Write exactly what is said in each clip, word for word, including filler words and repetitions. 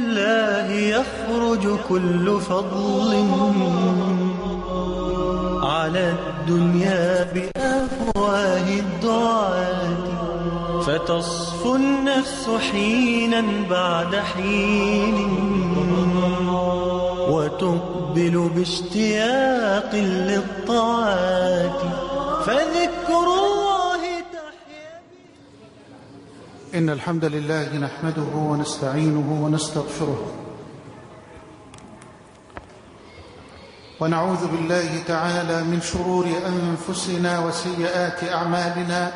الله يخرج كل فضل على الدنيا بأفواه الدعاة، فتصفو النفس حينا بعد حين وتقبل باشتياق للطاعات، فذكر الله تحيا. إن الحمد لله نحمده ونستعينه ونستغفره، ونعوذ بالله تعالى من شرور أنفسنا وسيئات أعمالنا.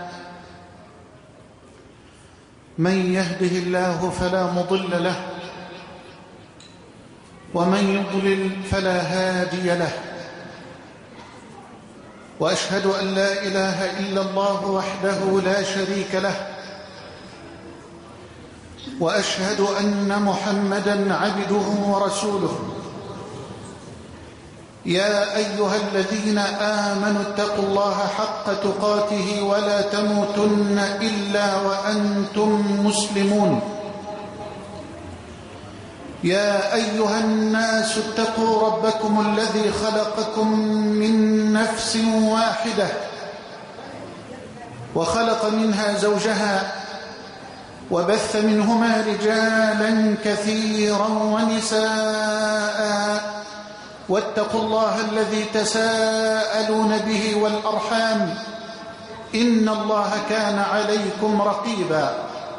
من يهده الله فلا مضل له، ومن يضلل فلا هادي له، وأشهد أن لا إله إلا الله وحده لا شريك له، وأشهد أن محمدًا عبده ورسوله. يا أيها الذين آمنوا اتقوا الله حق تقاته ولا تموتن إلا وأنتم مسلمون. يا أيها الناس اتقوا ربكم الذي خلقكم من نفس واحدة، وخلق منها زوجها، وبث منهما رجالا كثيرا ونساء، واتقوا الله الذي تساءلون به والأرحام، إن الله كان عليكم رقيبا.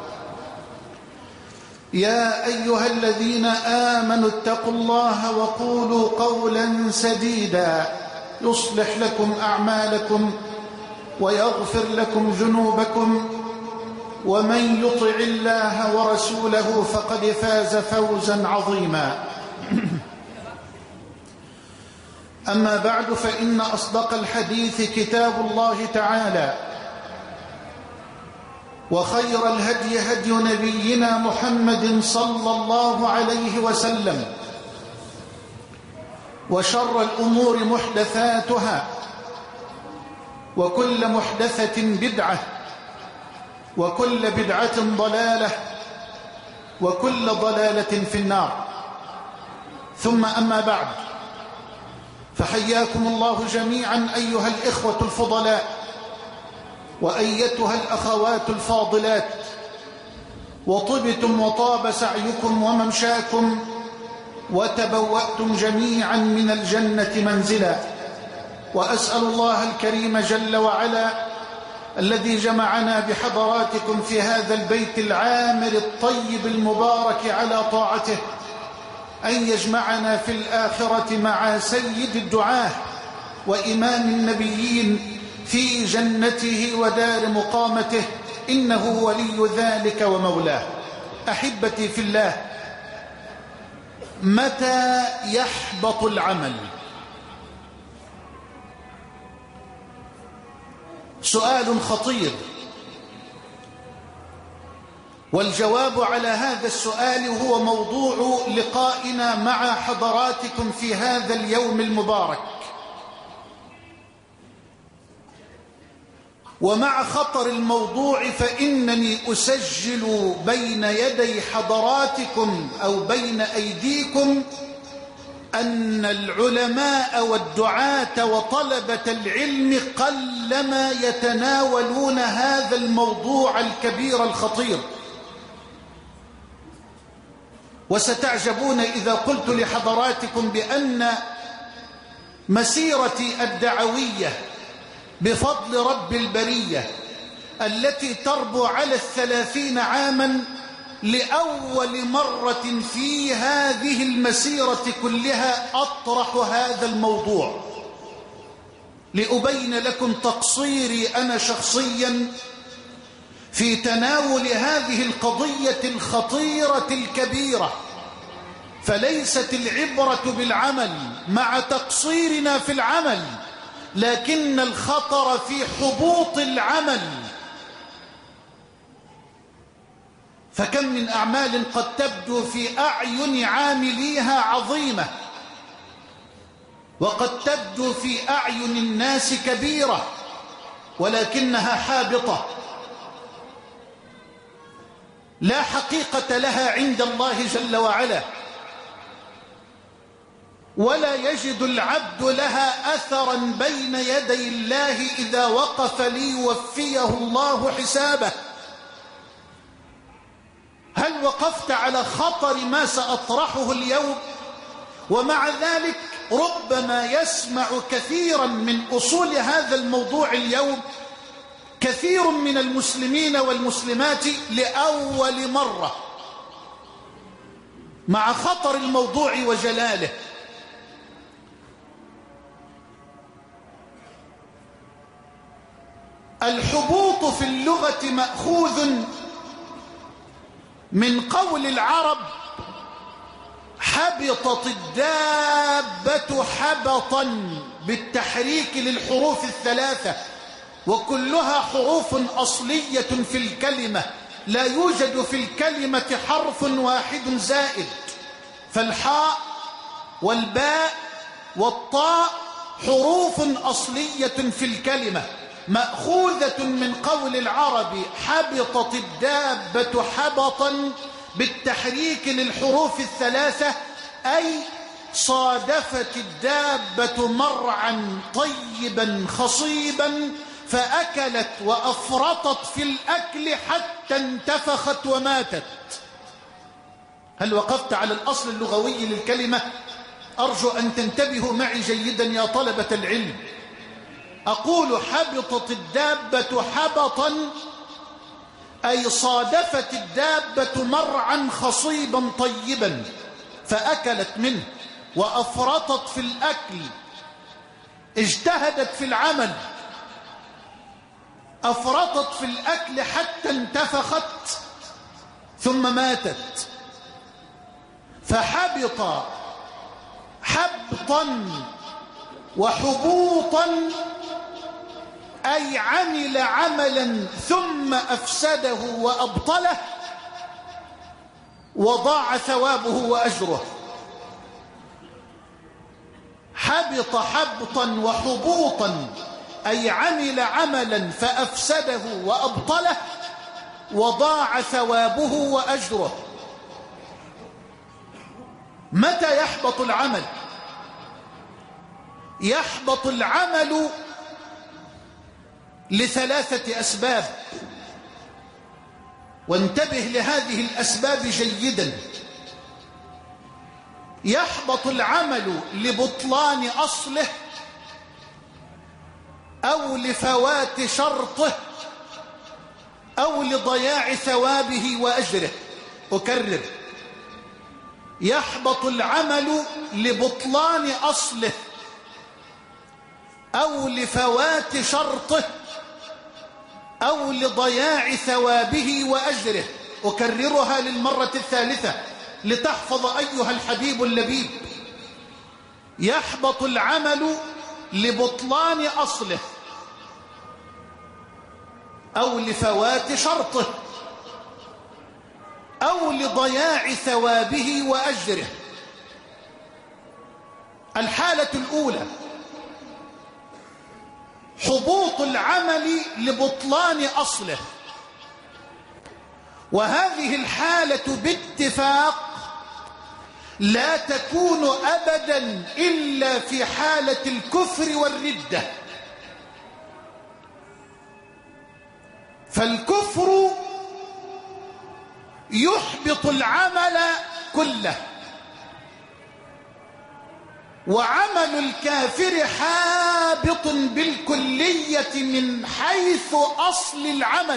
يا أيها الذين آمنوا اتقوا الله وقولوا قولا سديدا يصلح لكم أعمالكم ويغفر لكم ذنوبكم، ومن يطع الله ورسوله فقد فاز فوزا عظيما. أما بعد، فإن أصدق الحديث كتاب الله تعالى، وخير الهدي هدي نبينا محمد صلى الله عليه وسلم، وشر الأمور محدثاتها، وكل محدثة بدعة، وكل بدعة ضلالة، وكل ضلالة في النار. ثم أما بعد، فحياكم الله جميعا أيها الإخوة الفضلاء، وأيتها الأخوات الفاضلات، وطبتم وطاب سعيكم وممشاكم، وتبوأتم جميعا من الجنة منزلا. وأسأل الله الكريم جل وعلا الذي جمعنا بحضراتكم في هذا البيت العامر الطيب المبارك على طاعته أن يجمعنا في الآخرة مع سيد الدعاة وإمام النبيين في جنته ودار مقامته، إنه ولي ذلك ومولاه. أحبتي في الله، متى يحبط العمل؟ سؤال خطير، والجواب على هذا السؤال هو موضوع لقائنا مع حضراتكم في هذا اليوم المبارك. ومع خطر الموضوع فإنني أسجل بين يدي حضراتكم أو بين أيديكم أن العلماء والدعاة وطلبة العلم قلما يتناولون هذا الموضوع الكبير الخطير. وستعجبون إذا قلت لحضراتكم بأن مسيرتي الدعوية بفضل رب البرية التي تربو على الثلاثين عاما، لأول مرة في هذه المسيرة كلها أطرح هذا الموضوع لأبين لكم تقصيري أنا شخصيا في تناول هذه القضية الخطيرة الكبيرة. فليست العبرة بالعمل مع تقصيرنا في العمل، لكن الخطر في حبوط العمل. فكم من أعمال قد تبدو في أعين عامليها عظيمة، وقد تبدو في أعين الناس كبيرة، ولكنها حابطة. لا حقيقة لها عند الله جل وعلا، ولا يجد العبد لها أثرا بين يدي الله إذا وقف ليوفيه الله حسابه. هل وقفت على خطر ما سأطرحه اليوم؟ ومع ذلك ربما يسمع كثيرا من أصول هذا الموضوع اليوم كثير من المسلمين والمسلمات لأول مرة، مع خطر الموضوع وجلاله. الحبوط في اللغة مأخوذ من قول العرب حبطت الدابة حبطا، بالتحريك للحروف الثلاثة، وكلها حروف أصلية في الكلمة، لا يوجد في الكلمة حرف واحد زائد، فالحاء والباء والطاء حروف أصلية في الكلمة مأخوذة من قول العرب حبطت الدابة حبطا بالتحريك للحروف الثلاثة، أي صادفت الدابة مرعا طيبا خصيبا فأكلت وأفرطت في الأكل حتى انتفخت وماتت. هل وقفت على الأصل اللغوي للكلمة؟ أرجو أن تنتبهوا معي جيدا يا طلبة العلم. أقول حبطت الدابة حبطا أي صادفت الدابة مرعا خصيبا طيبا فأكلت منه وأفرطت في الأكل، اجتهدت في العمل، أفرطت في الأكل حتى انتفخت ثم ماتت. فحبط حبطا وحبوطا أي عمل عملا ثم أفسده وأبطله وضاع ثوابه وأجره. حبط حبطا وحبوطا أي عمل عملا فأفسده وأبطله وضاع ثوابه وأجره. متى يحبط العمل؟ يحبط العمل لثلاثة أسباب، وانتبه لهذه الأسباب جيدا. يحبط العمل لبطلان أصله أو لفوات شرطه أو لضياع ثوابه وأجره. أكرر، يحبط العمل لبطلان أصله أو لفوات شرطه أو لضياع ثوابه وأجره. أكررها للمرة الثالثة لتحفظ أيها الحبيب اللبيب. يحبط العمل لبطلان أصله أو لفوات شرطه أو لضياع ثوابه وأجره. الحالة الأولى حبوط العمل لبطلان أصله، وهذه الحالة باتفاق لا تكون أبدا إلا في حالة الكفر والردة. فالكفر يحبط العمل كله، وعمل الكافر حابط بالكلية من حيث أصل العمل.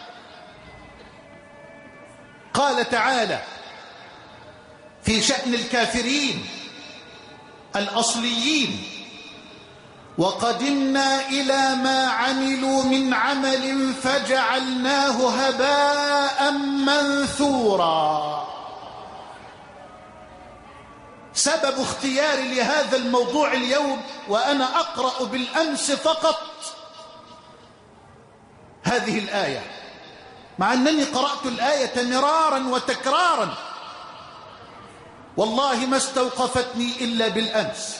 قال تعالى في شأن الكافرين الأصليين: وقدمنا إلى ما عملوا من عمل فجعلناه هباء منثورا. سبب اختياري لهذا الموضوع اليوم وأنا أقرأ بالأمس فقط هذه الآية، مع أنني قرأت الآية مرارا وتكرارا، والله ما استوقفتني إلا بالأمس،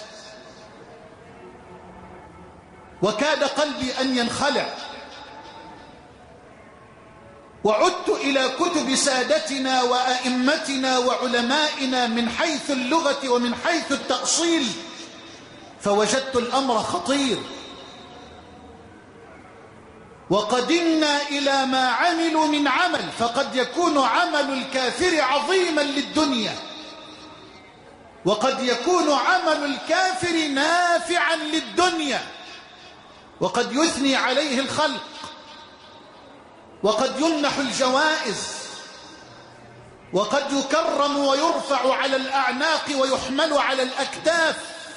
وكاد قلبي أن ينخلع. وعدت إلى كتب سادتنا وأئمتنا وعلمائنا من حيث اللغة ومن حيث التأصيل، فوجدت الأمر خطير. وقدمنا إلى ما عملوا من عمل، فقد يكون عمل الكافر عظيما للدنيا، وقد يكون عمل الكافر نافعا للدنيا، وقد يثني عليه الخلق، وقد يمنح الجوائز، وقد يكرم ويرفع على الأعناق ويحمل على الأكتاف.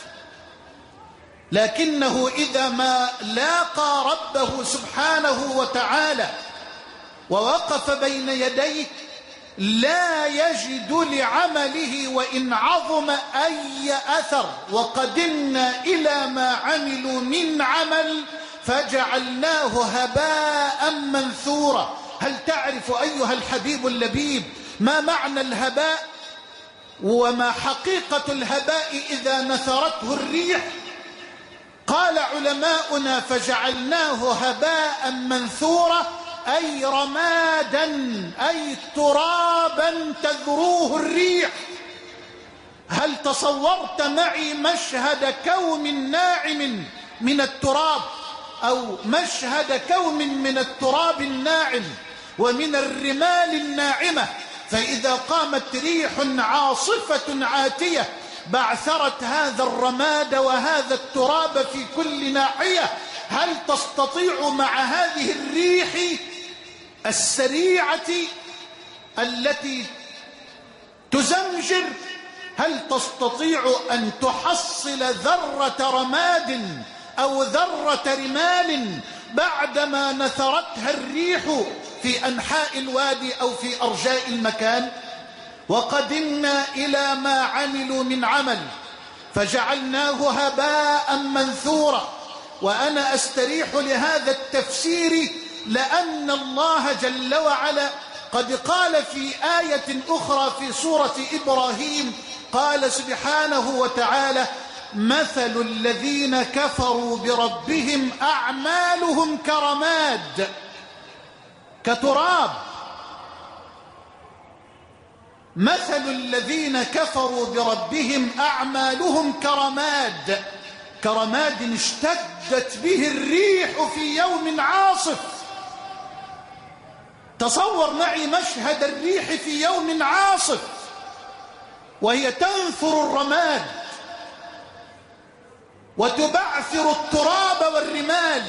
لكنه إذا ما لاقى ربه سبحانه وتعالى ووقف بين يديه لا يجد لعمله وإن عظم أي أثر. وقدمنا إلى ما عملوا من عمل فجعلناه هباء منثورا. هل تعرف أيها الحبيب اللبيب ما معنى الهباء وما حقيقة الهباء إذا نثرته الريح؟ قال علماؤنا فجعلناه هباء منثورا، أي رمادا، أي ترابا تذروه الريح. هل تصورت معي مشهد كوم ناعم من التراب، أو مشهد كوم من التراب الناعم ومن الرمال الناعمة، فإذا قامت ريح عاصفة عاتية بعثرت هذا الرماد وهذا التراب في كل ناحية، هل تستطيع مع هذه الريح السريعة التي تزمجر، هل تستطيع أن تحصل ذرة رماد أو ذرة رمال بعدما نثرتها الريح في أنحاء الوادي أو في أرجاء المكان؟ وقدمنا إلى ما عملوا من عمل فجعلناه هباء منثورا. وأنا أستريح لهذا التفسير لأن الله جل وعلا قد قال في آية أخرى في سورة إبراهيم، قال سبحانه وتعالى: مثل الذين كفروا بربهم أعمالهم كرماد، كتراب. مثل الذين كفروا بربهم أعمالهم كرماد، كرماد اشتدت به الريح في يوم عاصف. تصور معي مشهد الريح في يوم عاصف وهي تنثر الرماد وتبعثر التراب والرمال.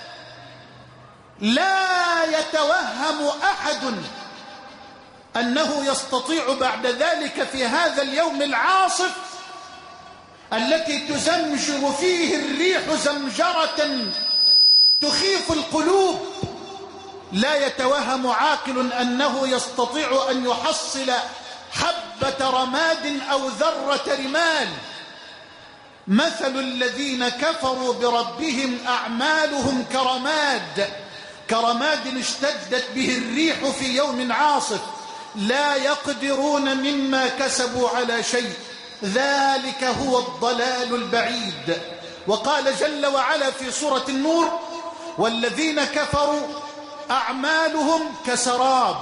لا يتوهم أحد أنه يستطيع بعد ذلك في هذا اليوم العاصف التي تزمجر فيه الريح زمجرة تخيف القلوب، لا يتوهم عاقل أنه يستطيع أن يحصل حبة رماد أو ذرة رمال. مثل الذين كفروا بربهم أعمالهم كرماد، كرماد اشتدت به الريح في يوم عاصف، لا يقدرون مما كسبوا على شيء، ذلك هو الضلال البعيد. وقال جل وعلا في سورة النور: والذين كفروا أعمالهم كسراب.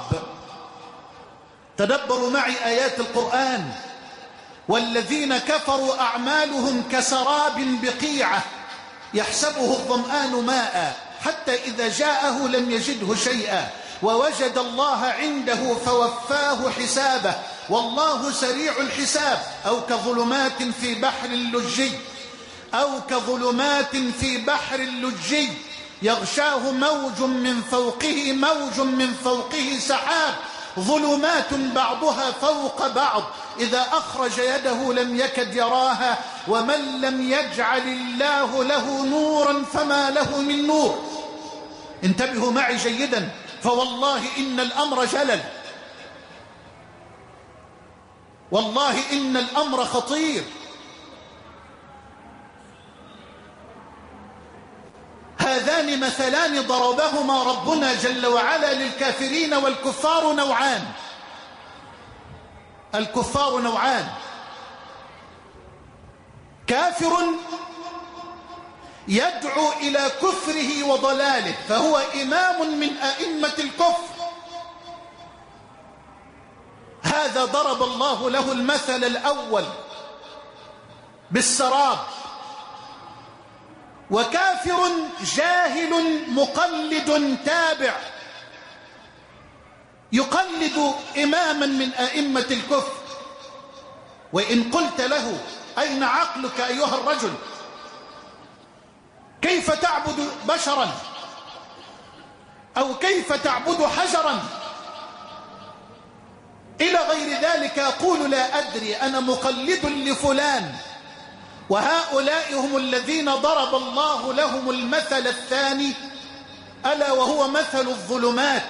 تدبروا معي آيات القرآن: والذين كفروا أعمالهم كسراب بقيعة يحسبه الظمآن ماء حتى إذا جاءه لم يجده شيئا ووجد الله عنده فوفاه حسابه والله سريع الحساب. أو كظلمات في بحر لجي أو كظلمات في بحر لجي يغشاه موج من فوقه موج من فوقه سحاب ظلمات بعضها فوق بعض إذا أخرج يده لم يكد يراها ومن لم يجعل الله له نورا فما له من نور. انتبهوا معي جيدا، فوالله إن الأمر جلل، والله إن الأمر خطير. هذان مثلان ضربهما ربنا جل وعلا للكافرين، والكفار نوعان. الكفار نوعان: كافر يدعو إلى كفره وضلاله فهو إمام من أئمة الكفر، هذا ضرب الله له المثل الأول بالسراب. وكافر جاهل مقلد تابع يقلد إماما من أئمة الكفر، وإن قلت له أين عقلك أيها الرجل؟ كيف تعبد بشرا أو كيف تعبد حجرا إلى غير ذلك، يقول لا أدري، أنا مقلد لفلان. وهؤلاء هم الذين ضرب الله لهم المثل الثاني، ألا وهو مثل الظلمات.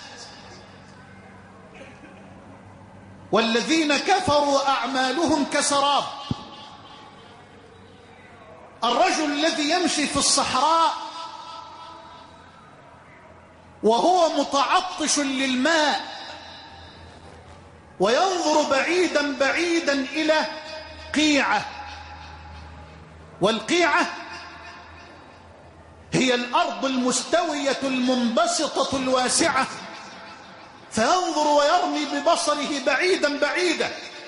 والذين كفروا أعمالهم كسراب. الرجل الذي يمشي في الصحراء وهو متعطش للماء وينظر بعيدا بعيدا إلى قيعة، والقيعة هي الأرض المستوية المنبسطة الواسعة، فينظر ويرمي ببصره بعيدا بعيدا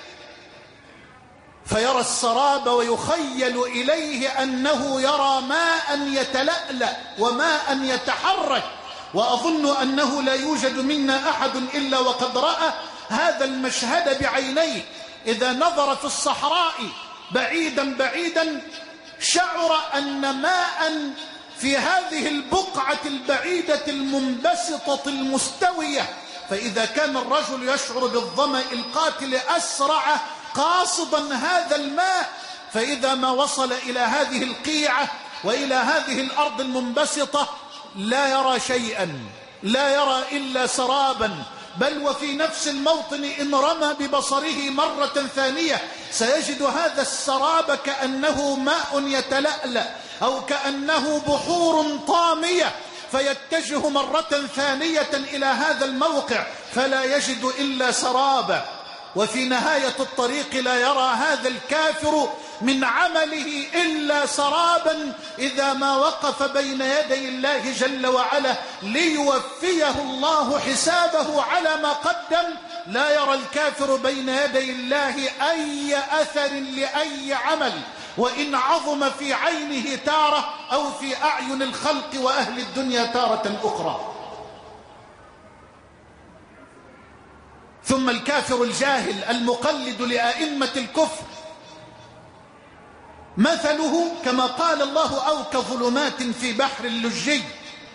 فيرى السراب ويخيل إليه أنه يرى ماء يتلألأ وماء يتحرك. وأظن أنه لا يوجد منا أحد إلا وقد رأى هذا المشهد بعينيه. إذا نظر في الصحراء بعيدا بعيدا شعر أن ماء في هذه البقعة البعيدة المنبسطة المستوية. فإذا كان الرجل يشعر بالظمأ القاتل أسرع قاصدا هذا الماء، فإذا ما وصل إلى هذه القيعة وإلى هذه الأرض المنبسطة لا يرى شيئا، لا يرى إلا سرابا. بل وفي نفس الموطن إن رمى ببصره مرة ثانية سيجد هذا السراب كأنه ماء يتلألأ أو كأنه بحور طامية، فيتجه مرة ثانية إلى هذا الموقع فلا يجد إلا سرابا. وفي نهاية الطريق لا يرى هذا الكافر من عمله إلا سرابا إذا ما وقف بين يدي الله جل وعلا ليوفيه الله حسابه على ما قدم. لا يرى الكافر بين يدي الله أي أثر لأي عمل، وإن عظم في عينه تارة أو في أعين الخلق وأهل الدنيا تارة أخرى. ثم الكافر الجاهل المقلد لأئمة الكفر مثله كما قال الله أو كظلمات في بحر اللجي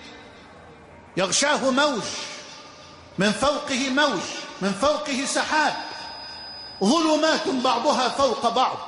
يغشاه موج من فوقه موج من فوقه سحاب، ظلمات بعضها فوق بعض.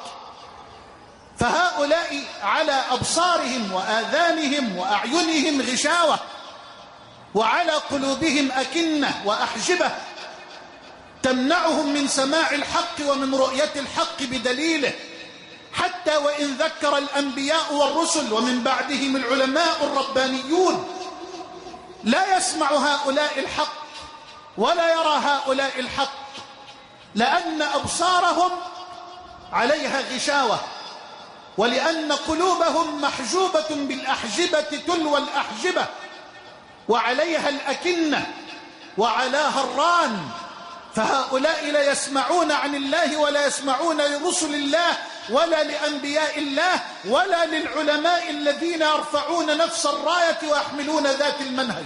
فهؤلاء على أبصارهم وآذانهم وأعينهم غشاوة، وعلى قلوبهم أكنة وأحجبة تمنعهم من سماع الحق ومن رؤية الحق بدليله. حتى وإن ذكر الأنبياء والرسل ومن بعدهم العلماء الربانيون لا يسمع هؤلاء الحق ولا يرى هؤلاء الحق، لأن أبصارهم عليها غشاوة، ولأن قلوبهم محجوبة بالأحجبة تلو الأحجبة، وعليها الأكنة وعلاها الران. فهؤلاء لا يسمعون عن الله ولا يسمعون لرسل الله ولا لأنبياء الله ولا للعلماء الذين يرفعون نفس الراية ويحملون ذات المنهج.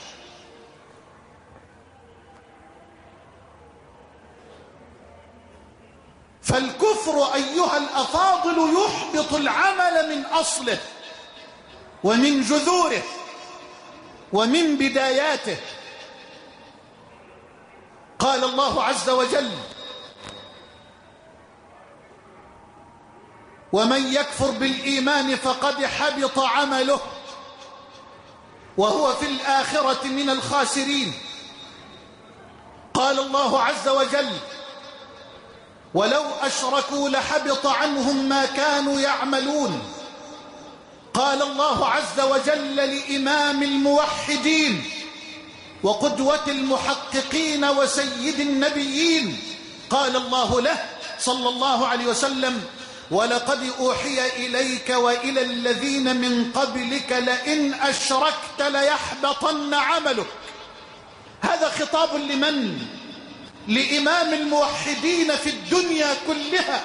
فالكفر أيها الأفاضل يحبط العمل من أصله ومن جذوره ومن بداياته. قال الله عز وجل: ومن يكفر بالإيمان فقد حبط عمله وهو في الآخرة من الخاسرين. قال الله عز وجل: ولو أشركوا لحبط عنهم ما كانوا يعملون. قال الله عز وجل لإمام الموحدين وقدوة المحققين وسيد النبيين، قال الله له صلى الله عليه وسلم: ولقد أوحي إليك وإلى الذين من قبلك لئن أشركت ليحبطن عملك. هذا خطاب لمن؟ لإمام الموحدين في الدنيا كلها: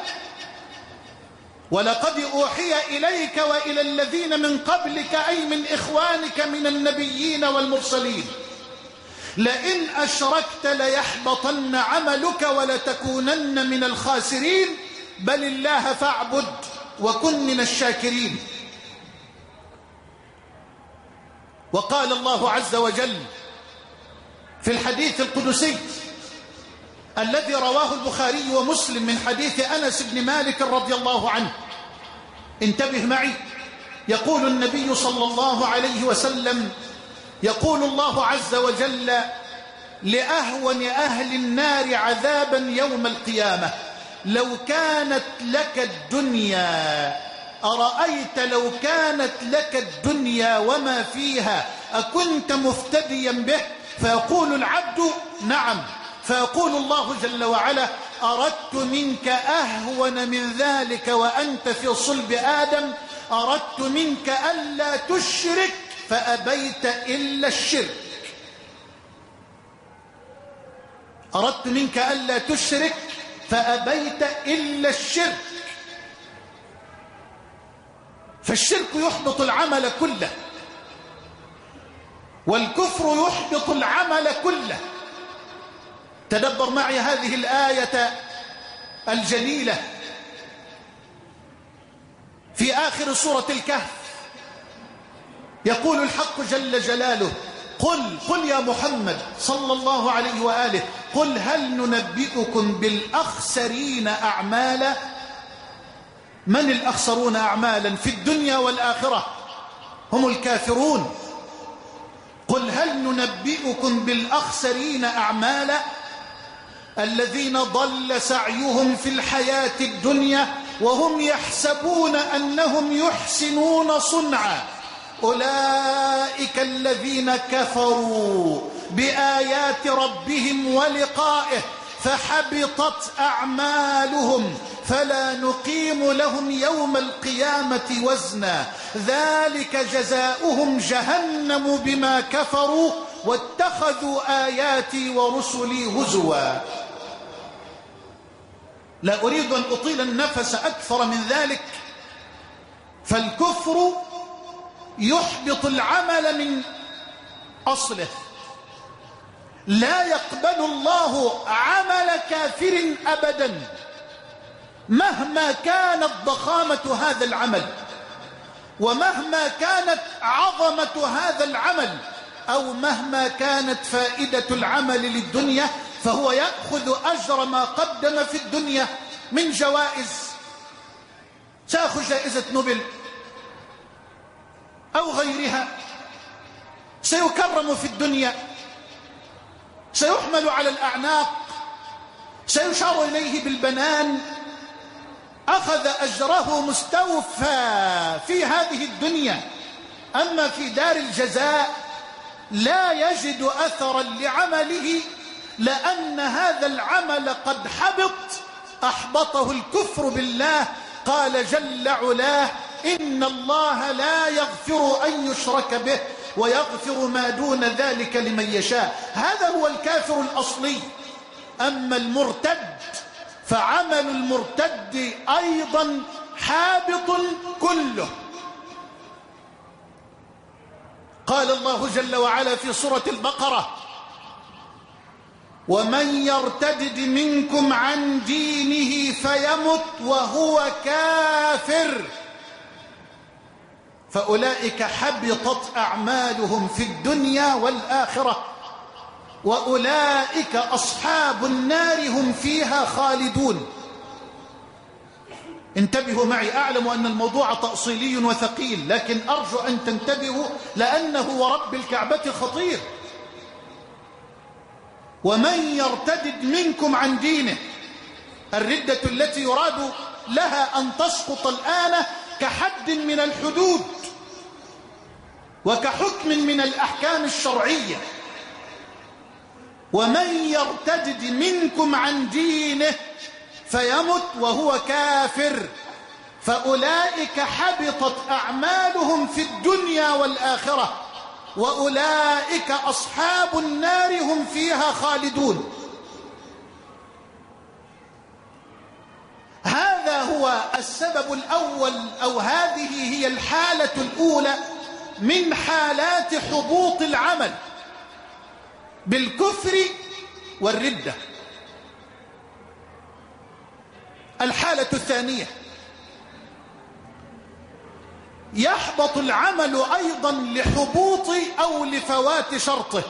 ولقد أوحي إليك وإلى الذين من قبلك أي من إخوانك من النبيين والمرسلين لئن أشركت ليحبطن عملك ولتكونن من الخاسرين بل الله فاعبد وكن من الشاكرين. وقال الله عز وجل في الحديث القدسي الذي رواه البخاري ومسلم من حديث أنس بن مالك رضي الله عنه، انتبه معي، يقول النبي صلى الله عليه وسلم: يقول الله عز وجل لأهون أهل النار عذابا يوم القيامة: لو كانت لك الدنيا أرأيت لو كانت لك الدنيا وما فيها أكنت مفتديا به؟ فيقول العبد: نعم. فيقول الله جل وعلا: أردت منك أهون من ذلك وأنت في صلب آدم، أردت منك ألا تشرك فأبيت إلا الشرك. أردت منك ألا تشرك فأبيت إلا الشرك. فالشرك يحبط العمل كله، والكفر يحبط العمل كله. تدبر معي هذه الآية الجليلة في آخر سورة الكهف، يقول الحق جل جلاله: قل قل يا محمد صلى الله عليه وآله قل هل ننبئكم بالأخسرين أعمالا؟ من الأخسرون أعمالا في الدنيا والآخرة؟ هم الكافرون. قل هل ننبئكم بالأخسرين أعمالا الذين ضل سعيهم في الحياة الدنيا وهم يحسبون أنهم يحسنون صنعا أولئك الذين كفروا بآيات ربهم ولقائه فحبطت أعمالهم فلا نقيم لهم يوم القيامة وزنا ذلك جزاؤهم جهنم بما كفروا واتخذوا آياتي ورسلي هزوا. لا أريد أن أطيل النفس أكثر من ذلك، فالكفر يحبط العمل من أصله. لا يقبل الله عمل كافر أبدا مهما كانت ضخامة هذا العمل ومهما كانت عظمة هذا العمل أو مهما كانت فائدة العمل للدنيا، فهو يأخذ أجر ما قدم في الدنيا من جوائز. سأخذ جائزة نوبل أو غيرها، سيكرم في الدنيا، سيحمل على الأعناق، سيشار إليه بالبنان، أخذ أجره مستوفى في هذه الدنيا. أما في دار الجزاء لا يجد أثرا لعمله، لأن هذا العمل قد حبط، أحبطه الكفر بالله. قال جل علاه: إن الله لا يغفر أن يشرك به ويغفر ما دون ذلك لمن يشاء. هذا هو الكافر الأصلي. أما المرتد فعمل المرتد أيضا حابط كله. قال الله جل وعلا في سورة البقرة: ومن يرتد منكم عن دينه فيمت وهو كافر فأولئك حبطت أعمالهم في الدنيا والآخرة وأولئك أصحاب النار هم فيها خالدون. انتبهوا معي، أعلم أن الموضوع تأصيلي وثقيل، لكن أرجو أن تنتبهوا لأنه ورب الكعبة خطير. ومن يرتد منكم عن دينه، الردة التي يراد لها أن تسقط الآن كحد من الحدود وكحكم من الأحكام الشرعية. ومن يرتد منكم عن دينه فيمت وهو كافر فأولئك حبطت أعمالهم في الدنيا والآخرة وأولئك أصحاب النار هم فيها خالدون. هو السبب الأول أو هذه هي الحالة الأولى من حالات حبوط العمل بالكفر والردة. الحالة الثانية يحبط العمل أيضا لحبوط أو لفوات شرطه،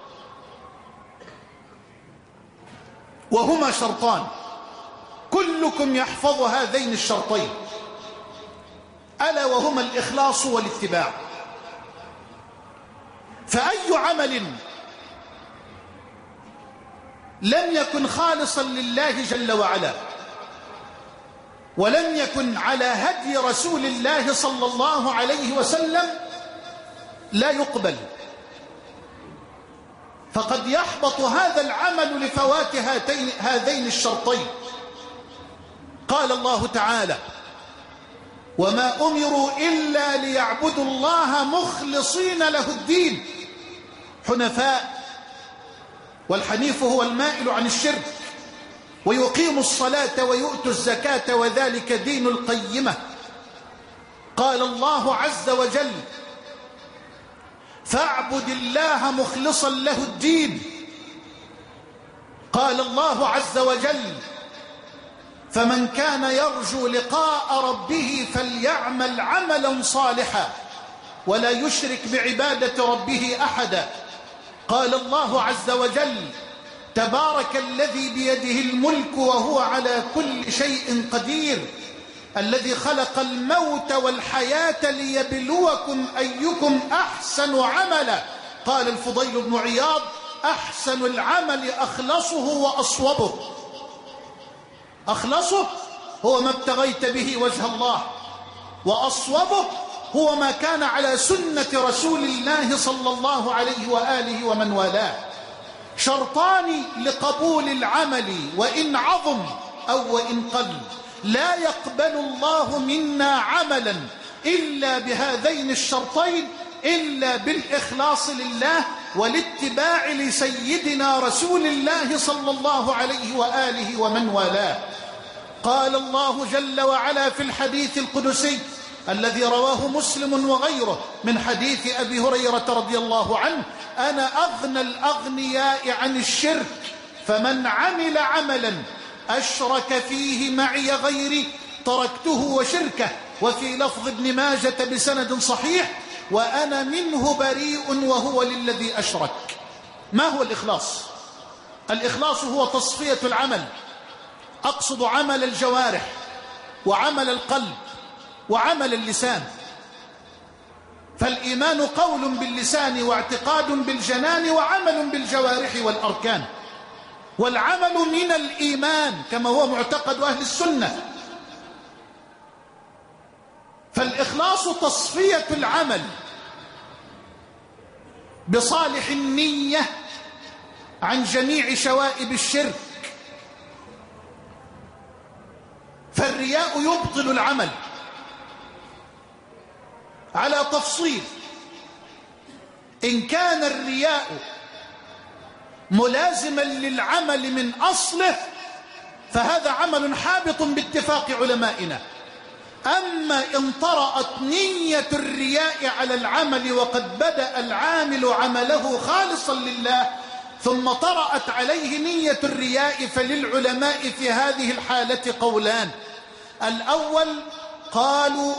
وهما شرطان كلكم يحفظ هذين الشرطين، ألا وهما الإخلاص والاتباع. فأي عمل لم يكن خالصا لله جل وعلا ولم يكن على هدي رسول الله صلى الله عليه وسلم لا يقبل، فقد يحبط هذا العمل لفوات هاتين هذين الشرطين. قال الله تعالى: وما أمروا إلا ليعبدوا الله مخلصين له الدين حنفاء، والحنيف هو المائل عن الشرك، ويقيموا الصلاة ويؤتوا الزكاة وذلك دين القيمة. قال الله عز وجل: فاعبد الله مخلصا له الدين. قال الله عز وجل: فمن كان يرجو لقاء ربه فليعمل عملا صالحا ولا يشرك بعبادة ربه أحدا. قال الله عز وجل: تبارك الذي بيده الملك وهو على كل شيء قدير، الذي خلق الموت والحياة ليبلوكم أيكم أحسن عملا. قال الفضيل بن عياض: أحسن العمل أخلصه وأصوبه. أخلصه هو ما ابتغيت به وجه الله، وأصوبه هو ما كان على سنة رسول الله صلى الله عليه وآله ومن والاه. شرطان لقبول العمل وإن عظم أو وإن قل. لا يقبل الله منا عملا إلا بهذين الشرطين، إلا بالإخلاص لله والاتباع لسيدنا رسول الله صلى الله عليه وآله ومن والاه. قال الله جل وعلا في الحديث القدسي الذي رواه مسلم وغيره من حديث أبي هريرة رضي الله عنه: أنا أغنى الأغنياء عن الشرك، فمن عمل عملا أشرك فيه معي غيري تركته وشركه. وفي لفظ ابن ماجة بسند صحيح: وأنا منه بريء وهو للذي أشرك. ما هو الإخلاص؟ الإخلاص هو تصفية العمل، أقصد عمل الجوارح وعمل القلب وعمل اللسان. فالإيمان قول باللسان واعتقاد بالجنان وعمل بالجوارح والأركان، والعمل من الإيمان كما هو معتقد أهل السنة. فالإخلاص تصفية العمل بصالح النية عن جميع شوائب الشرك. فالرياء يبطل العمل على تفصيل. إن كان الرياء ملازما للعمل من أصله فهذا عمل حابط باتفاق علمائنا. أما إن طرأت نية الرياء على العمل وقد بدأ العامل عمله خالصا لله ثم طرأت عليه نية الرياء، فللعلماء في هذه الحالة قولان. الأول قالوا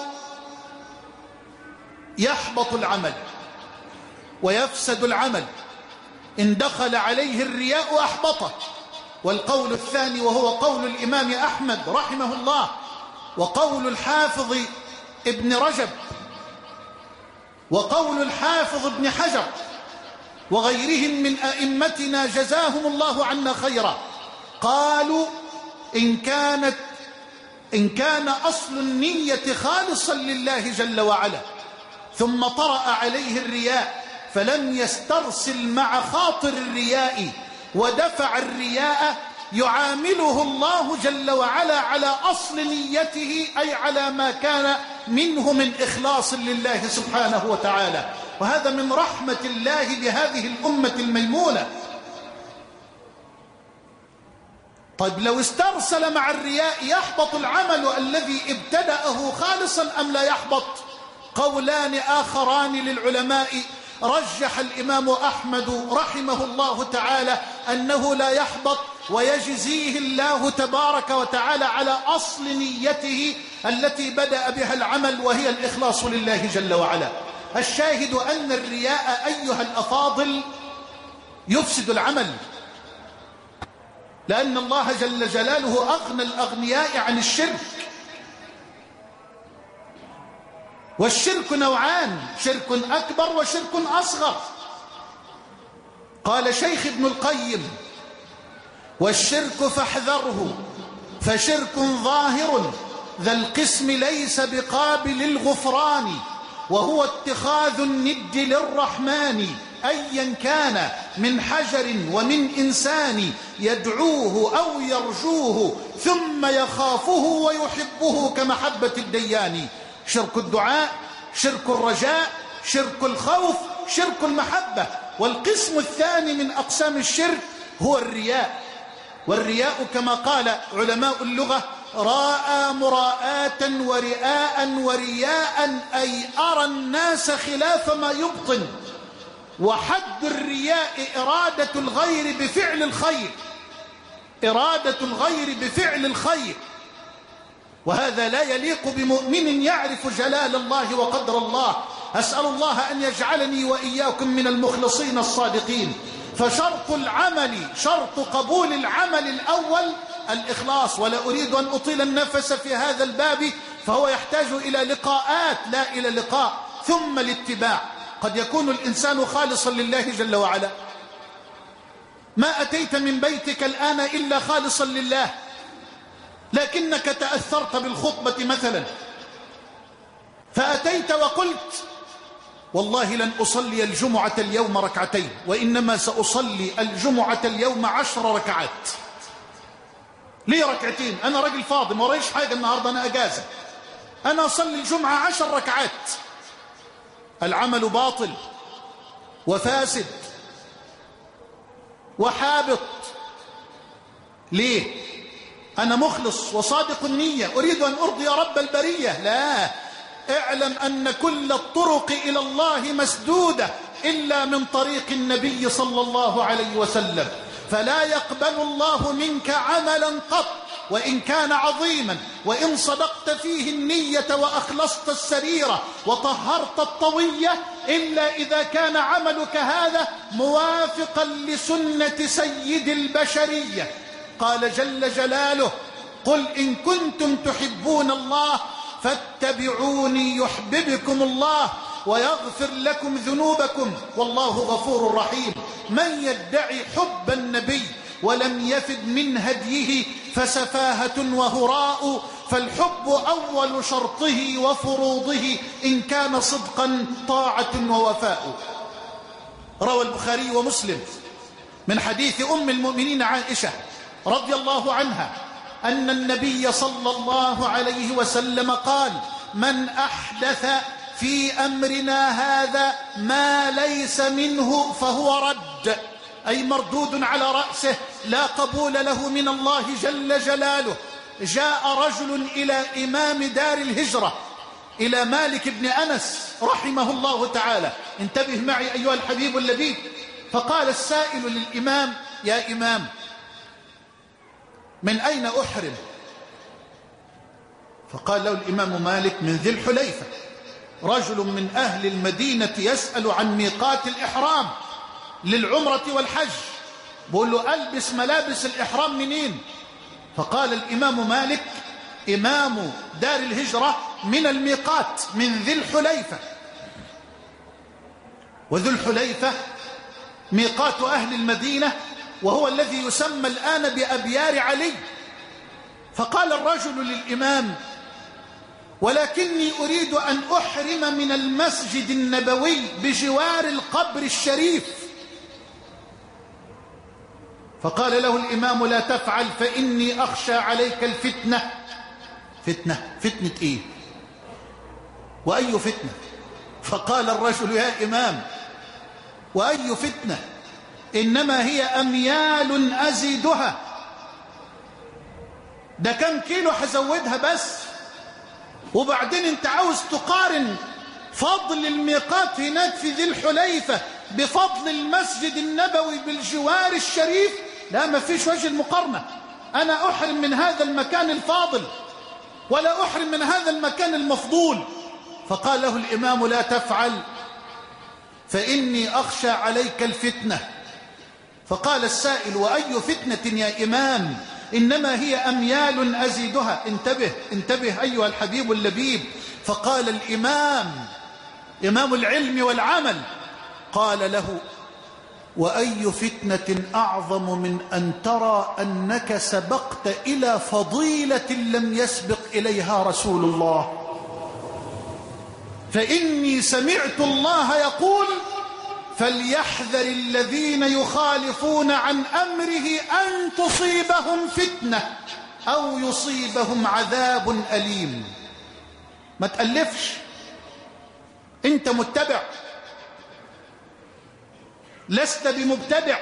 يحبط العمل ويفسد العمل، إن دخل عليه الرياء أحبطه. والقول الثاني وهو قول الإمام أحمد رحمه الله وقول الحافظ ابن رجب وقول الحافظ ابن حجر وغيرهم من أئمتنا جزاهم الله عنا خيرا، قالوا إن كانت إن كان أصل النية خالصا لله جل وعلا ثم طرأ عليه الرياء فلم يسترسل مع خاطر الرياء ودفع الرياء، يعامله الله جل وعلا على أصل نيته، أي على ما كان منه من إخلاص لله سبحانه وتعالى. وهذا من رحمة الله بهذه الأمة الميمونة. طيب لو استرسل مع الرياء يحبط العمل الذي ابتدأه خالصا أم لا يحبط؟ قولان آخران للعلماء. رجح الإمام أحمد رحمه الله تعالى أنه لا يحبط، ويجزيه الله تبارك وتعالى على أصل نيته التي بدأ بها العمل، وهي الإخلاص لله جل وعلا. الشاهد أن الرياء أيها الأفاضل يفسد العمل، لأن الله جل جلاله أغنى الأغنياء عن الشرك. والشرك نوعان، شرك أكبر وشرك أصغر. قال شيخ ابن القيم: والشرك فاحذره فشرك ظاهر ذا القسم ليس بقابل الغفران، وهو اتخاذ الند للرحمن أيا كان من حجر ومن إنسان، يدعوه أو يرجوه ثم يخافه ويحبه كمحبة الديان. شرك الدعاء، شرك الرجاء، شرك الخوف، شرك المحبة. والقسم الثاني من أقسام الشرك هو الرياء. والرياء كما قال علماء اللغة: راء مراءة ورئاء ورياء، أي أرى الناس خلاف ما يبطن. وحد الرياء إرادة الغير بفعل الخير، إرادة الغير بفعل الخير، وهذا لا يليق بمؤمن يعرف جلال الله وقدر الله. أسأل الله أن يجعلني وإياكم من المخلصين الصادقين. فشرط العمل، شرط قبول العمل الأول الإخلاص. ولا أريد أن أطيل النفس في هذا الباب، فهو يحتاج إلى لقاءات لا إلى لقاء. ثم الاتباع. قد يكون الإنسان خالصا لله جل وعلا، ما أتيت من بيتك الآن إلا خالصا لله، لكنك تأثرت بالخطبة مثلا، فأتيت وقلت: والله لن أصلي الجمعة اليوم ركعتين، وإنما سأصلي الجمعة اليوم عشر ركعات. ليه ركعتين؟ أنا رجل فاضي، ما وريش حاجة النهاردة، أنا أجازة، أنا أصلي الجمعة عشر ركعات. العمل باطل وفاسد وحابط. ليه؟ أنا مخلص وصادق النية، أريد أن أرضي رب البرية. لا، اعلم أن كل الطرق إلى الله مسدودة إلا من طريق النبي صلى الله عليه وسلم. فلا يقبل الله منك عملا قط وإن كان عظيما، وإن صدقت فيه النية وأخلصت السريرة وطهرت الطوية، إلا إذا كان عملك هذا موافقا لسنة سيد البشرية. قال جل جلاله: قل إن كنتم تحبون الله فاتبعوني يحببكم الله ويغفر لكم ذنوبكم والله غفور رحيم. من يدعي حب النبي ولم يفد من هديه فسفاهة وهراء، فالحب أول شرطه وفروضه إن كان صدقا طاعة ووفاء. روى البخاري ومسلم من حديث أم المؤمنين عائشة رضي الله عنها أن النبي صلى الله عليه وسلم قال: من أحدث في أمرنا هذا ما ليس منه فهو رد، أي مردود على رأسه، لا قبول له من الله جل جلاله. جاء رجل إلى إمام دار الهجرة، إلى مالك بن أنس رحمه الله تعالى، انتبه معي أيها الحبيب اللبيب. فقال السائل للإمام: يا إمام، من أين أحرم؟ فقال له الإمام مالك: من ذي الحليفة. رجل من أهل المدينة يسأل عن ميقات الإحرام للعمرة والحج، بقول له: ألبس ملابس الإحرام منين؟ فقال الإمام مالك إمام دار الهجرة: من الميقات، من ذي الحليفة. وذو الحليفة ميقات أهل المدينة، وهو الذي يسمى الآن بأبيار علي. فقال الرجل للإمام: ولكني أريد أن أحرم من المسجد النبوي بجوار القبر الشريف. فقال له الإمام: لا تفعل، فإني أخشى عليك الفتنة. فتنة؟ فتنة إيه؟ وأي فتنة؟ فقال الرجل: يا إمام، وأي فتنة؟ إنما هي أميال أزيدها. ده كم كيلو هزودها بس. وبعدين انت عاوز تقارن فضل الميقات هناك في ذي الحليفة بفضل المسجد النبوي بالجوار الشريف؟ لا، ما فيش وجه المقارنة. أنا أحرم من هذا المكان الفاضل ولا أحرم من هذا المكان المفضول. فقال له الإمام: لا تفعل فإني أخشى عليك الفتنة. فقال السائل: وأي فتنة يا إمام؟ إنما هي أميال أزيدها. انتبه انتبه أيها الحبيب اللبيب. فقال الإمام، إمام العلم والعمل، قال له: وأي فتنة أعظم من أن ترى أنك سبقت إلى فضيلة لم يسبق إليها رسول الله؟ فإني سمعت الله يقول: فليحذر الذين يخالفون عن أمره أن تصيبهم فتنة أو يصيبهم عذاب أليم. ما تألفش، أنت متبع، لست بمبتدع.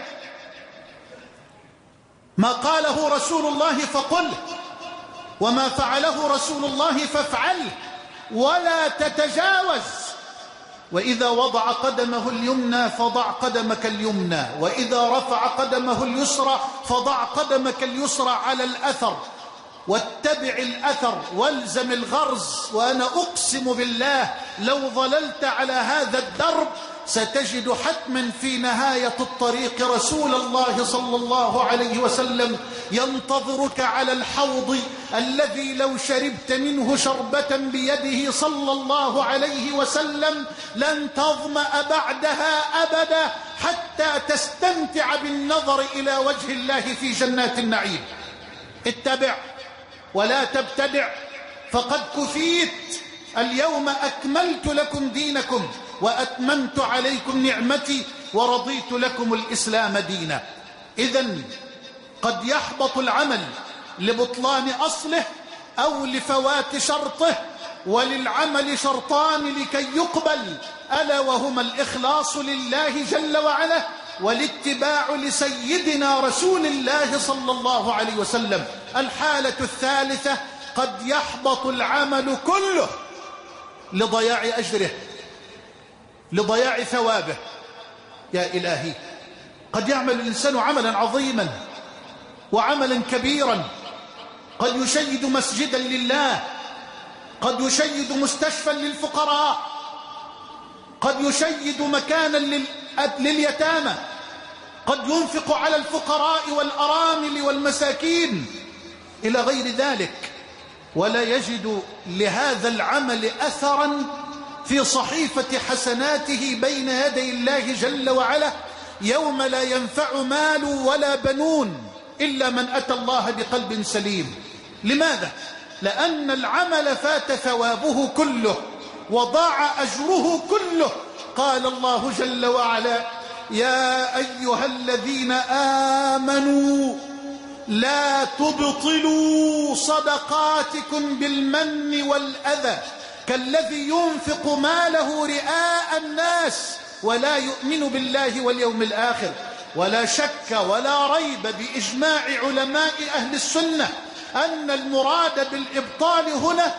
ما قاله رسول الله فقل، وما فعله رسول الله فافعله، ولا تتجاوز. وإذا وضع قدمه اليمنى فضع قدمك اليمنى، وإذا رفع قدمه اليسرى فضع قدمك اليسرى على الأثر، واتبع الأثر والزم الغرز. وأنا أقسم بالله لو ظللت على هذا الدرب ستجد حتما في نهاية الطريق رسول الله صلى الله عليه وسلم ينتظرك على الحوض الذي لو شربت منه شربة بيده صلى الله عليه وسلم لن تظمأ بعدها أبدا حتى تستمتع بالنظر إلى وجه الله في جنات النعيم. اتبع ولا تبتدع، فقد كفيت. اليوم أكملت لكم دينكم وأتممت عليكم نعمتي ورضيت لكم الإسلام دينا. إذن قد يحبط العمل لبطلان أصله أو لفوات شرطه، وللعمل شرطان لكي يقبل، ألا وهما الإخلاص لله جل وعلا والاتباع لسيدنا رسول الله صلى الله عليه وسلم. الحالة الثالثة: قد يحبط العمل كله لضياع أجره، لضياع ثوابه. يا إلهي، قد يعمل الإنسان عملا عظيما وعملا كبيرا، قد يشيد مسجدا لله، قد يشيد مستشفى للفقراء، قد يشيد مكانا لليتامى، قد ينفق على الفقراء والأرامل والمساكين إلى غير ذلك، ولا يجد لهذا العمل أثرا في صحيفة حسناته بين يدي الله جل وعلا يوم لا ينفع مال ولا بنون إلا من أتى الله بقلب سليم. لماذا؟ لأن العمل فات ثوابه كله وضاع أجره كله. قال الله جل وعلا: يا أيها الذين آمنوا لا تبطلوا صدقاتكم بالمن والأذى كالذي ينفق ماله رئاء الناس ولا يؤمن بالله واليوم الآخر. ولا شك ولا ريب بإجماع علماء أهل السنة أن المراد بالإبطال هنا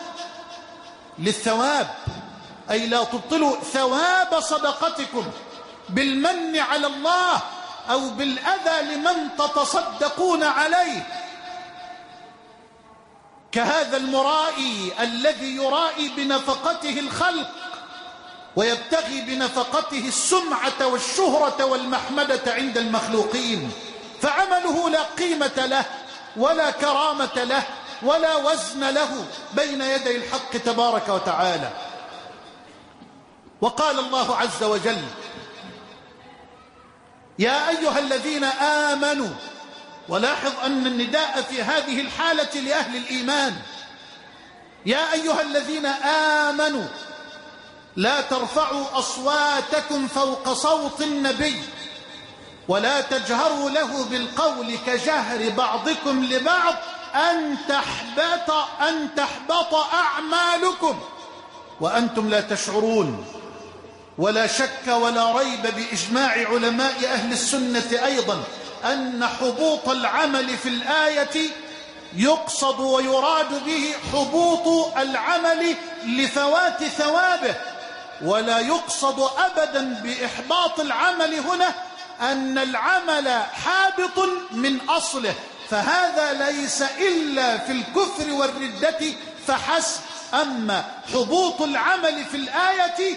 للثواب، أي لا تبطلوا ثواب صدقتكم بالمن على الله أو بالأذى لمن تتصدقون عليه، كهذا المرائي الذي يرائي بنفقته الخلق ويبتغي بنفقته السمعة والشهرة والمحمدة عند المخلوقين، فعمله لا قيمة له ولا كرامة له ولا وزن له بين يدي الحق تبارك وتعالى. وقال الله عز وجل: يا أيها الذين آمنوا. ولاحظ أن النداء في هذه الحالة لأهل الإيمان: يا أيها الذين آمنوا لا ترفعوا أصواتكم فوق صوت النبي ولا تجهروا له بالقول كجهر بعضكم لبعض أن تحبط أن تحبط أعمالكم وأنتم لا تشعرون. ولا شك ولا ريب بإجماع علماء أهل السنة أيضا أن حبوط العمل في الآية يقصد ويراد به حبوط العمل لفوات ثوابه، ولا يقصد أبدا بإحباط العمل هنا أن العمل حابط من أصله، فهذا ليس إلا في الكفر والردة فحسب. أما حبوط العمل في الآية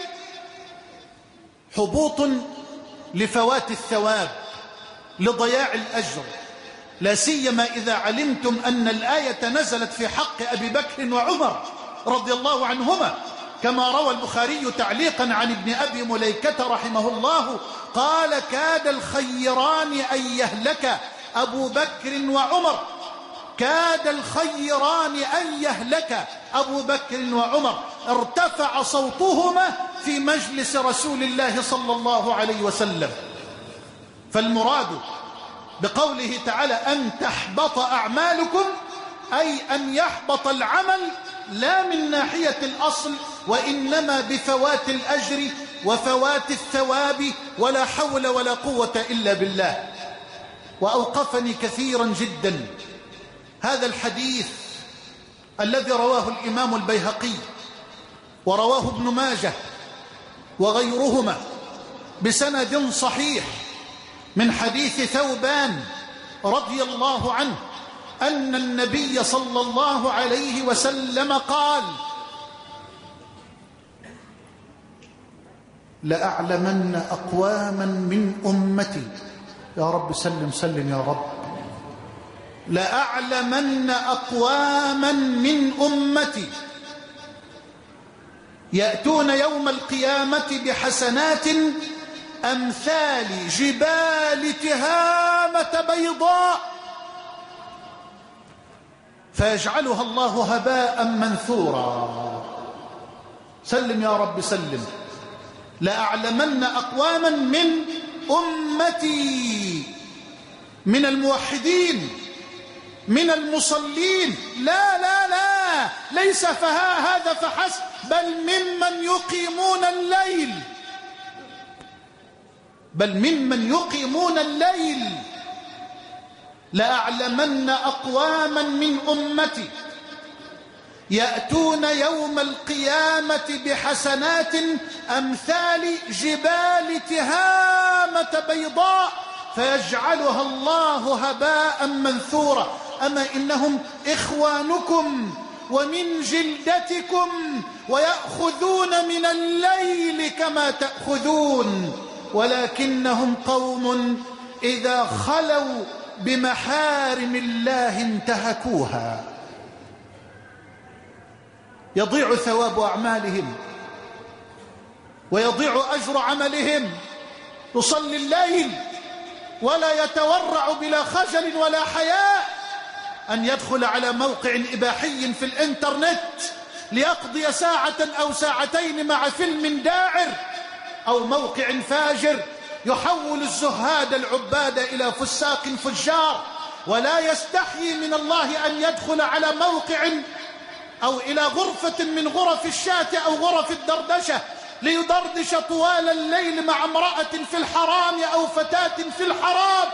حبوط لفوات الثواب، لضياع الأجر، لا سيما إذا علمتم أن الآية نزلت في حق أبي بكر وعمر رضي الله عنهما، كما روى البخاري تعليقا عن ابن أبي مليكة رحمه الله قال: كاد الخيران أن يهلك أبو بكر وعمر، كاد الخيران أن يهلك أبو بكر وعمر، ارتفع صوتهما في مجلس رسول الله صلى الله عليه وسلم. فالمراد بقوله تعالى أن تحبط أعمالكم أي أن يحبط العمل، لا من ناحية الأصل، وإنما بفوات الأجر وفوات الثواب، ولا حول ولا قوة إلا بالله. وأوقفني كثيرا جدا هذا الحديث الذي رواه الإمام البيهقي ورواه ابن ماجه وغيرهما بسند صحيح من حديث ثوبان رضي الله عنه أن النبي صلى الله عليه وسلم قال: لأعلمن أقواما من أمتي، يا رب سلم سلم يا رب، لأعلمن أقواما من أمتي يأتون يوم القيامة بحسنات أمثال جبال تهامة بيضاء فيجعلها الله هباء منثورا. سلم يا رب سلم. لأعلمن أقواما من أمتي، من الموحدين، من المصلين، لا لا لا، ليس فها هذا فحسب، بل ممن يقيمون الليل، بل ممن يقيمون الليل. لأعلمن أقواما من أمتي يأتون يوم القيامة بحسنات أمثال جبال تهامة بيضاء فيجعلها الله هباء منثورا. أما إنهم إخوانكم ومن جلدتكم ويأخذون من الليل كما تأخذون، ولكنهم قوم إذا خلوا بمحارم الله انتهكوها. يضيع ثواب أعمالهم ويضيع أجر عملهم. يصلي الليل ولا يتورع بلا خجل ولا حياء أن يدخل على موقع إباحي في الإنترنت ليقضي ساعة أو ساعتين مع فيلم داعر، أو موقع فاجر يحول الزهاد العباد إلى فساق فجار، ولا يستحيي من الله أن يدخل على موقع أو إلى غرفة من غرف الشاة أو غرف الدردشة ليدردش طوال الليل مع امرأة في الحرام أو فتاة في الحرام.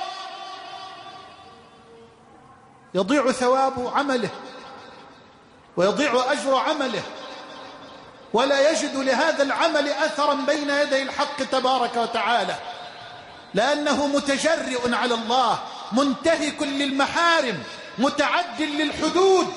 يضيع ثواب عمله ويضيع أجر عمله، ولا يجد لهذا العمل أثرا بين يدي الحق تبارك وتعالى، لأنه متجرئ على الله، منتهك للمحارم، متعد للحدود.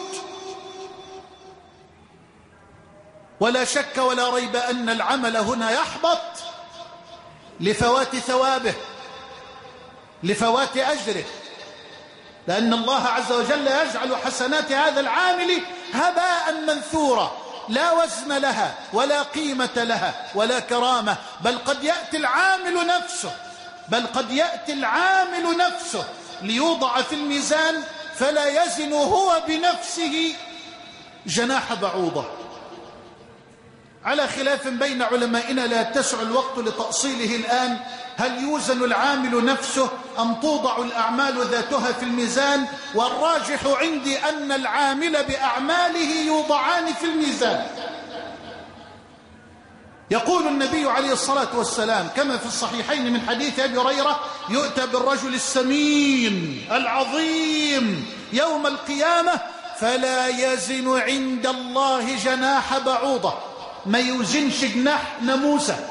ولا شك ولا ريب أن العمل هنا يحبط لفوات ثوابه، لفوات أجره، لأن الله عز وجل يجعل حسنات هذا العامل هباء منثورا، لا وزن لها ولا قيمة لها ولا كرامة. بل قد يأتي العامل نفسه بل قد يأتي العامل نفسه ليوضع في الميزان فلا يزن هو بنفسه جناح بعوضة، على خلاف بين علمائنا لا يتسع الوقت لتأصيله الآن. هل يوزن العامل نفسه أم توضع الأعمال ذاتها في الميزان؟ والراجح عندي أن العامل بأعماله يوضعان في الميزان. يقول النبي عليه الصلاة والسلام كما في الصحيحين من حديث أبي هريرة: يؤتى بالرجل السمين العظيم يوم القيامة فلا يزن عند الله جناح بعوضة، ما يوزنش جناح ناموسة،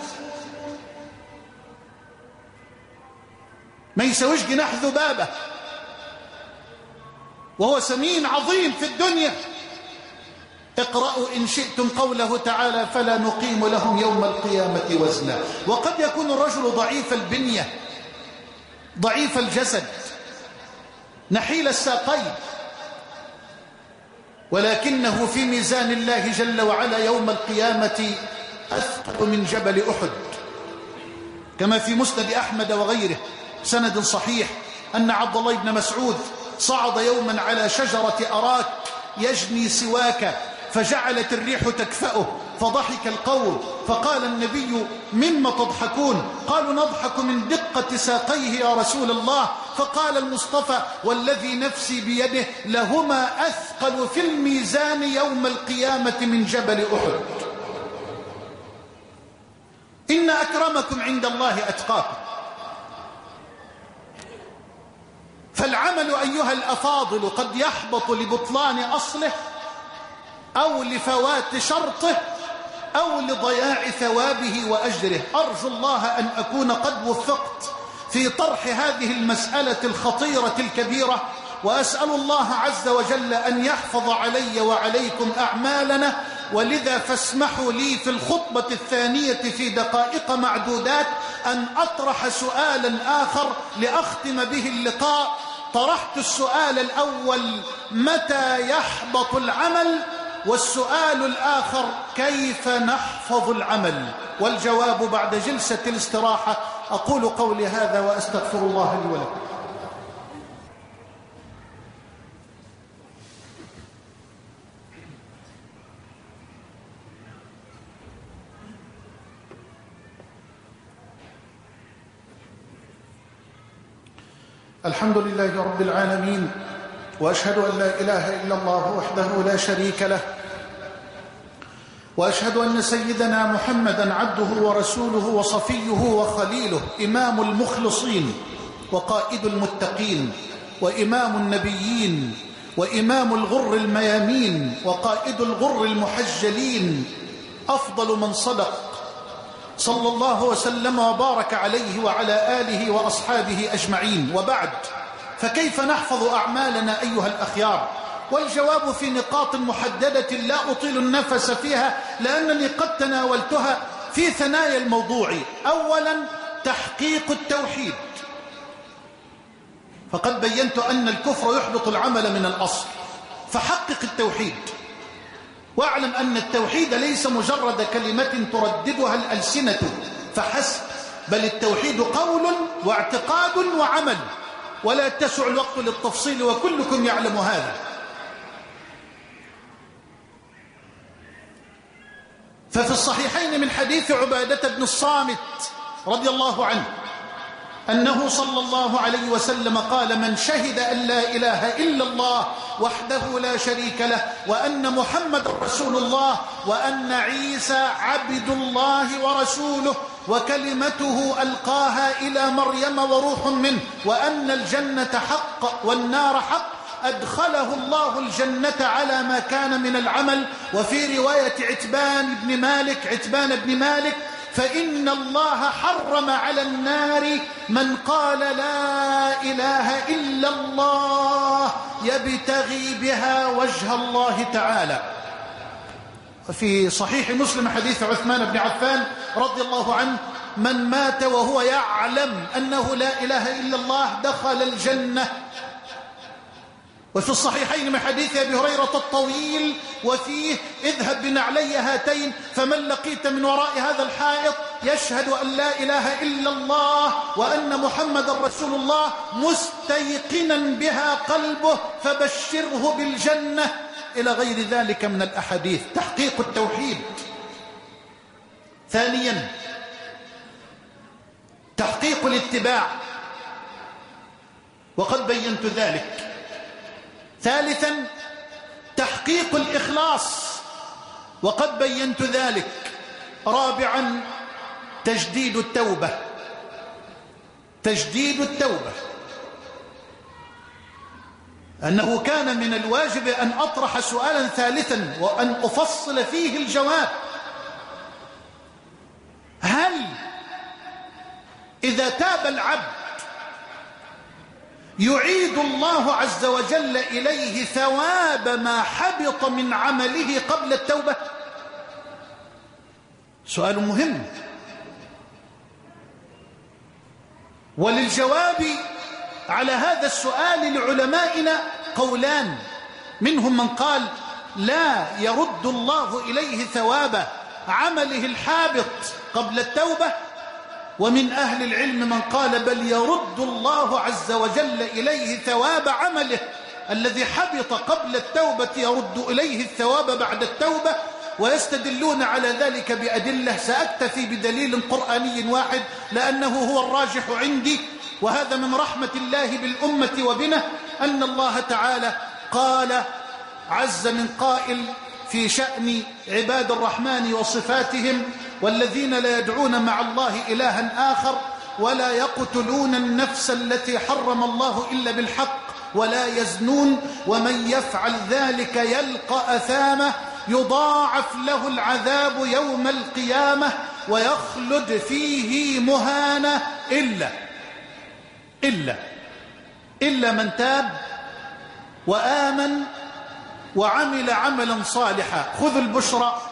ما يسويش جناح ذبابة، وهو سمين عظيم في الدنيا. اقرأوا إن شئتم قوله تعالى: فلا نقيم لهم يوم القيامة وزنا. وقد يكون الرجل ضعيف البنية، ضعيف الجسد، نحيل الساقين، ولكنه في ميزان الله جل وعلا يوم القيامة أثقل من جبل أحد، كما في مسند أحمد وغيره سند صحيح أن عبد الله بن مسعود صعد يوما على شجرة أراك يجني سواك، فجعلت الريح تكفأه فضحك القوم، فقال النبي: مما تضحكون؟ قالوا: نضحك من دقة ساقيه يا رسول الله. فقال المصطفى: والذي نفسي بيده لهما أثقل في الميزان يوم القيامة من جبل أحد. إن أكرمكم عند الله أتقاكم. فالعمل أيها الأفاضل قد يحبط لبطلان أصله، أو لفوات شرطه، أو لضياع ثوابه وأجره. أرجو الله أن أكون قد وفقت في طرح هذه المسألة الخطيرة الكبيرة، وأسأل الله عز وجل أن يحفظ علي وعليكم أعمالنا. ولذا فاسمحوا لي في الخطبة الثانية في دقائق معدودات أن أطرح سؤالا آخر لأختم به اللقاء. طرحت السؤال الأول: متى يحبط العمل؟ والسؤال الآخر: كيف نحفظ العمل؟ والجواب بعد جلسة الاستراحة. أقول قولي هذا وأستغفر الله لي ولكم. الحمد لله رب العالمين، وأشهد أن لا إله إلا الله وحده لا شريك له، وأشهد أن سيدنا محمدا عبده ورسوله وصفيه وخليله، إمام المخلصين وقائد المتقين وإمام النبيين وإمام الغر الميامين وقائد الغر المحجلين، أفضل من صدق، صلى الله وسلم وبارك عليه وعلى آله وأصحابه أجمعين. وبعد، فكيف نحفظ أعمالنا أيها الأخيار؟ والجواب في نقاط محددة لا أطيل النفس فيها لأنني قد تناولتها في ثنايا الموضوع. أولا، تحقيق التوحيد، فقد بينت أن الكفر يحبط العمل من الأصل، فحقق التوحيد، واعلم أن التوحيد ليس مجرد كلمة ترددها الألسنة فحسب، بل التوحيد قول واعتقاد وعمل، ولا تسع الوقت للتفصيل وكلكم يعلم هذا. ففي الصحيحين من حديث عبادة بن الصامت رضي الله عنه أنه صلى الله عليه وسلم قال: من شهد أن لا إله إلا الله وحده لا شريك له، وأن محمد رسول الله، وأن عيسى عبد الله ورسوله، وكلمته ألقاها إلى مريم وروح منه، وأن الجنة حق والنار حق، أدخله الله الجنة على ما كان من العمل. وفي رواية عتبان بن مالك عتبان بن مالك: فإن الله حرم على النار من قال لا إله إلا الله يبتغي بها وجه الله تعالى. في صحيح مسلم حديث عثمان بن عفان رضي الله عنه: من مات وهو يعلم أنه لا إله إلا الله دخل الجنة. وفي الصحيحين من حديث أبي هريرة الطويل وفيه: اذهب بنعلي هاتين فمن لقيت من وراء هذا الحائط يشهد أن لا إله إلا الله وأن محمد رسول الله مستيقنا بها قلبه فبشره بالجنة، إلى غير ذلك من الأحاديث. تحقيق التوحيد. ثانيا، تحقيق الاتباع، وقد بينت ذلك. ثالثا، تحقيق الإخلاص، وقد بينت ذلك. رابعا تجديد التوبة. تجديد التوبة، أنه كان من الواجب أن أطرح سؤالا ثالثا وأن أفصل فيه الجواب. هل إذا تاب العبد يعيد الله عز وجل إليه ثواب ما حبط من عمله قبل التوبة؟ سؤال مهم. وللجواب على هذا السؤال لعلمائنا قولان، منهم من قال لا يرد الله إليه ثواب عمله الحابط قبل التوبة، ومن أهل العلم من قال بل يرد الله عز وجل إليه ثواب عمله الذي حبط قبل التوبة، يرد إليه الثواب بعد التوبة. ويستدلون على ذلك بأدلة، سأكتفي بدليل قرآني واحد لأنه هو الراجح عندي، وهذا من رحمة الله بالأمة وبنا، أن الله تعالى قال عز من قائل في شأن عباد الرحمن وصفاتهم: والذين لا يدعون مع الله إلها آخر ولا يقتلون النفس التي حرم الله إلا بالحق ولا يزنون ومن يفعل ذلك يلقى أثامه يضاعف له العذاب يوم القيامة ويخلد فيه مهانة إلا إلا إلا من تاب وآمن وعمل عملا صالحا خذوا البشرى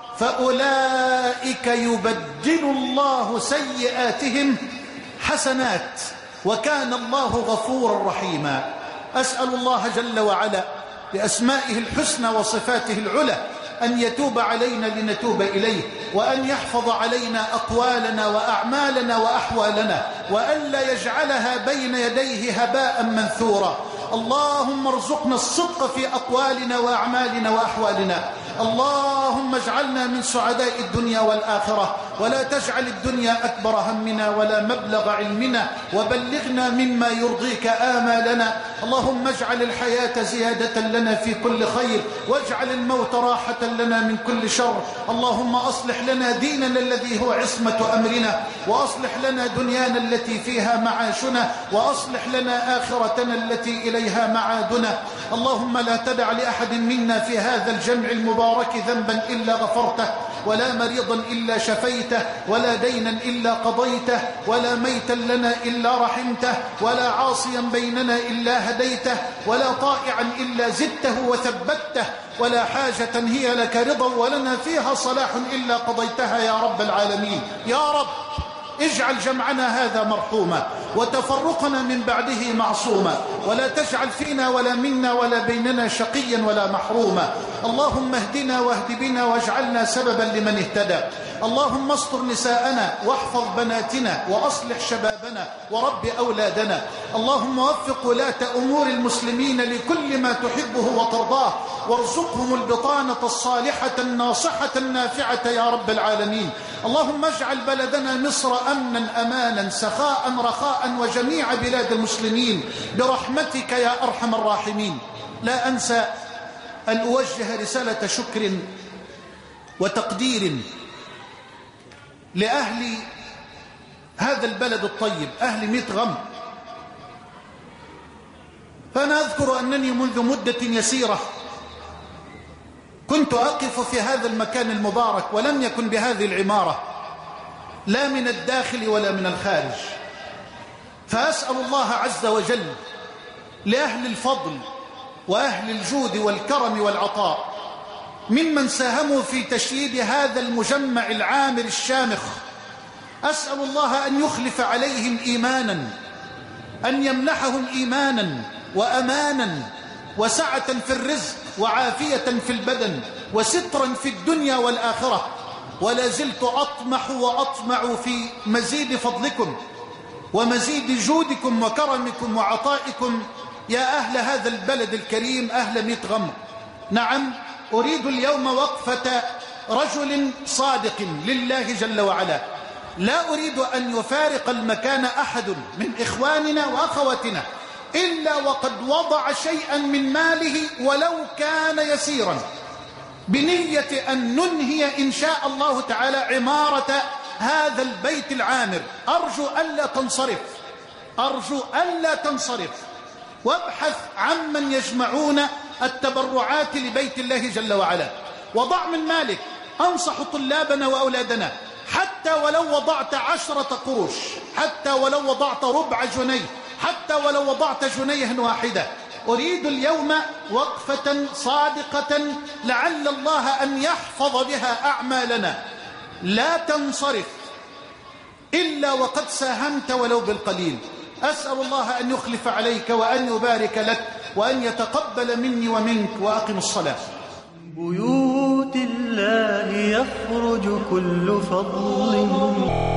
فأولئك يبدل الله سيئاتهم حسنات وكان الله غفورا رحيما. أسأل الله جل وعلا بأسمائه الحسنى وصفاته العلى أن يتوب علينا لنتوب إليه، وأن يحفظ علينا أقوالنا وأعمالنا وأحوالنا، وأن لا يجعلها بين يديه هباء منثورا. اللهم ارزقنا الصدق في أقوالنا وأعمالنا وأحوالنا. اللهم اجعلنا من سعداء الدنيا والآخرة، ولا تجعل الدنيا أكبر همنا ولا مبلغ علمنا، وبلغنا مما يرضيك آمالنا. اللهم اجعل الحياة زيادة لنا في كل خير، واجعل الموت راحة لنا من كل شر. اللهم أصلح لنا ديننا الذي هو عصمة أمرنا، وأصلح لنا دنيانا التي فيها معاشنا، وأصلح لنا آخرتنا التي إليها معادنا. اللهم لا تدع لأحد منا في هذا الجمع المبارك ذنبا إلا غفرته، ولا مريضا إلا شفيته، ولا دينا إلا قضيته، ولا ميتا لنا إلا رحمته، ولا عاصيا بيننا إلا هديته، ولا طائعا إلا زدته وثبته، ولا حاجة هي لك رضا ولنا فيها صلاح إلا قضيتها يا رب العالمين. يا رب اجعل جمعنا هذا مرحوما وتفرقنا من بعده معصوما، ولا تجعل فينا ولا منا ولا بيننا شقيا ولا محروما. اللهم اهدنا واهد بنا واجعلنا سببا لمن اهتدى. اللهم استر نساءنا واحفظ بناتنا وأصلح شبابنا ورب أولادنا. اللهم وفق ولاة أمور المسلمين لكل ما تحبه وترضاه، وارزقهم البطانة الصالحة الناصحة النافعة يا رب العالمين. اللهم اجعل بلدنا مصر أمنا أمانا سخاء رخاء وجميع بلاد المسلمين برحمتك يا أرحم الراحمين. لا أنسى أن أوجه رسالة شكر وتقدير لأهل هذا البلد الطيب، أهل ميت غم. فأنا أذكر أنني منذ مدة يسيرة كنت أقف في هذا المكان المبارك، ولم يكن بهذه العمارة لا من الداخل ولا من الخارج، فأسأل الله عز وجل لأهل الفضل وأهل الجود والكرم والعطاء ممن ساهموا في تشييد هذا المجمع العامر الشامخ، أسأل الله أن يخلف عليهم إيمانا، أن يمنحهم إيمانا وأمانا وسعة في الرزق وعافية في البدن وسترا في الدنيا والآخرة. ولا زلت أطمح وأطمع في مزيد فضلكم ومزيد جودكم وكرمكم وعطائكم يا أهل هذا البلد الكريم، أهل ميت غمر. نعم، أريد اليوم وقفة رجل صادق لله جل وعلا، لا أريد أن يفارق المكان أحد من إخواننا وأخواتنا إلا وقد وضع شيئا من ماله ولو كان يسيرا بنية أن ننهي إن شاء الله تعالى عمارة هذا البيت العامر. أرجو ألا تنصرف، أرجو ألا تنصرف، وابحث عمن يجمعون التبرعات لبيت الله جل وعلا، وضع من مالك. أنصح طلابنا وأولادنا حتى ولو وضعت عشرة قروش، حتى ولو وضعت ربع جنيه، حتى ولو وضعت جنيه واحدة. أريد اليوم وقفة صادقة لعل الله أن يحفظ بها أعمالنا. لا تنصرف إلا وقد ساهمت ولو بالقليل. أسأل الله أن يخلف عليك وأن يبارك لك وأن يتقبل مني ومنك. وأقم الصلاة. بيوت الله يخرج كل فضل